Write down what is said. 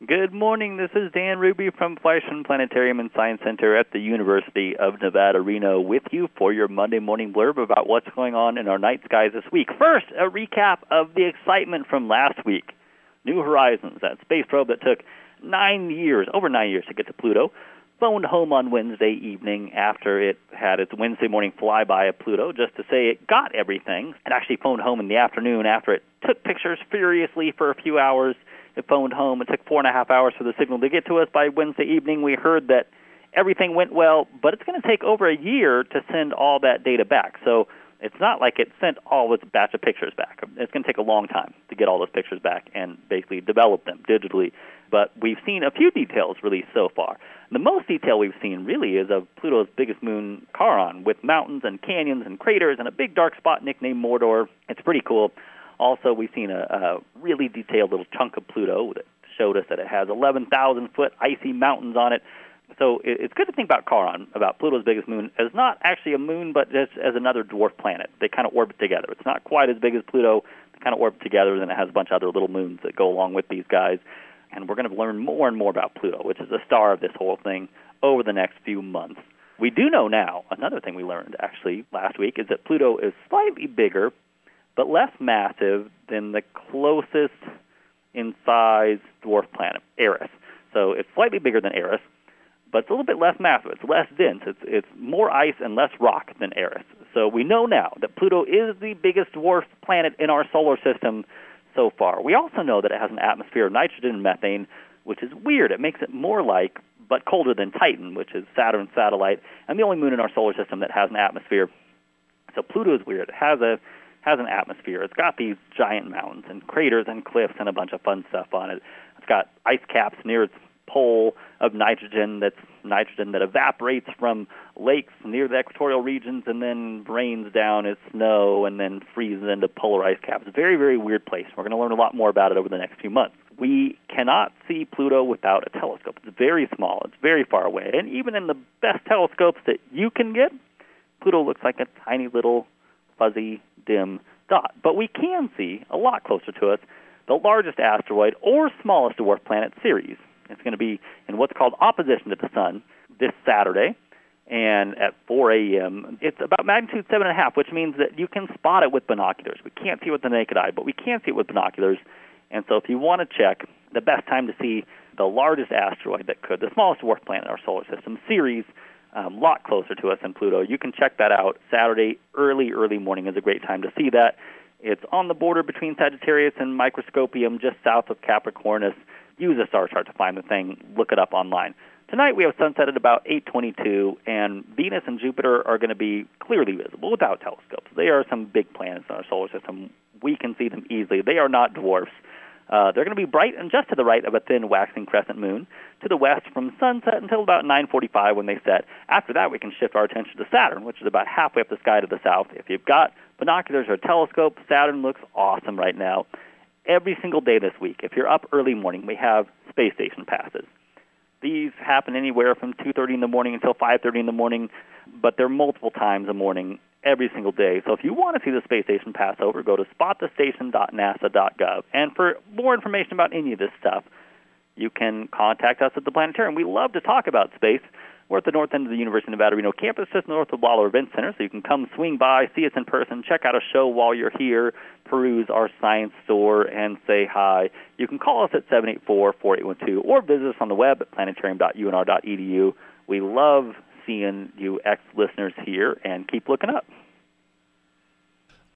Good morning. This is Dan Ruby from Fleischmann Planetarium and Science Center at the University of Nevada, Reno, with you for your Monday morning blurb about what's going on in our night skies this week. First, a recap of the excitement from last week. New Horizons, that space probe that took over 9 years to get to Pluto, phoned home on Wednesday evening after it had its Wednesday morning flyby of Pluto just to say it got everything. It actually phoned home in the afternoon after it took pictures furiously for a few hours. It phoned home. It took 4.5 hours for the signal to get to us. By Wednesday evening, we heard that everything went well, but it's going to take over a year to send all that data back. So it's not like it sent all its batch of pictures back. It's going to take a long time to get all those pictures back and basically develop them digitally. But we've seen a few details released so far. The most detail we've seen really is of Pluto's biggest moon, Charon, with mountains and canyons and craters and a big dark spot nicknamed Mordor. It's pretty cool. Also, we've seen a really detailed little chunk of Pluto that showed us that it has 11,000-foot icy mountains on it. So it's good to think about Charon, about Pluto's biggest moon, as not actually a moon, but just as another dwarf planet. They kind of orbit together. It's not quite as big as Pluto. They kind of orbit together, and it has a bunch of other little moons that go along with these guys. And we're going to learn more and more about Pluto, which is the star of this whole thing, over the next few months. We do know now, another thing we learned actually last week, is that Pluto is slightly bigger but less massive than the closest in size dwarf planet, Eris. So it's slightly bigger than Eris, but it's a little bit less massive. It's less dense. It's more ice and less rock than Eris. So we know now that Pluto is the biggest dwarf planet in our solar system so far. We also know that it has an atmosphere of nitrogen and methane, which is weird. It makes it more like, but colder than Titan, which is Saturn's satellite, and the only moon in our solar system that has an atmosphere. So Pluto is weird. It has an atmosphere. It's got these giant mountains and craters and cliffs and a bunch of fun stuff on it. It's got ice caps near its pole of nitrogen that evaporates from lakes near the equatorial regions and then rains down as snow and then freezes into polar ice caps. It's a very, very weird place. We're going to learn a lot more about it over the next few months. We cannot see Pluto without a telescope. It's very small. It's very far away. And even in the best telescopes that you can get, Pluto looks like a tiny little fuzzy, dim dot. But we can see, a lot closer to us, the largest asteroid or smallest dwarf planet, Ceres. It's going to be in what's called opposition to the Sun this Saturday, and at 4 a.m. It's about magnitude 7.5, which means that you can spot it with binoculars. We can't see it with the naked eye, but we can see it with binoculars. And so if you want to check the best time to see the largest asteroid the smallest dwarf planet in our solar system, Ceres, a lot closer to us than Pluto, you can check that out. Saturday, early morning is a great time to see that. It's on the border between Sagittarius and Microscopium, just south of Capricornus. Use a star chart to find the thing. Look it up online. Tonight we have sunset at about 8:22, and Venus and Jupiter are going to be clearly visible without telescopes. They are some big planets in our solar system. We can see them easily. They are not dwarfs. They're going to be bright and just to the right of a thin waxing crescent moon, to the west from sunset until about 9:45 when they set. After that, we can shift our attention to Saturn, which is about halfway up the sky to the south. If you've got binoculars or a telescope, Saturn looks awesome right now. Every single day this week, if you're up early morning, we have space station passes. These happen anywhere from 2:30 in the morning until 5:30 in the morning, but they're multiple times a morning every single day. So if you want to see the space station pass over, go to spotthestation.nasa.gov. And for more information about any of this stuff, you can contact us at the Planetarium. We love to talk about space. We're at the north end of the University of Nevada, Reno campus, just north of Lawler Event Center, so you can come swing by, see us in person, check out a show while you're here, peruse our science store, and say hi. You can call us at 784-4812 or visit us on the web at planetarium.unr.edu. We love seeing you ex-listeners here, and keep looking up.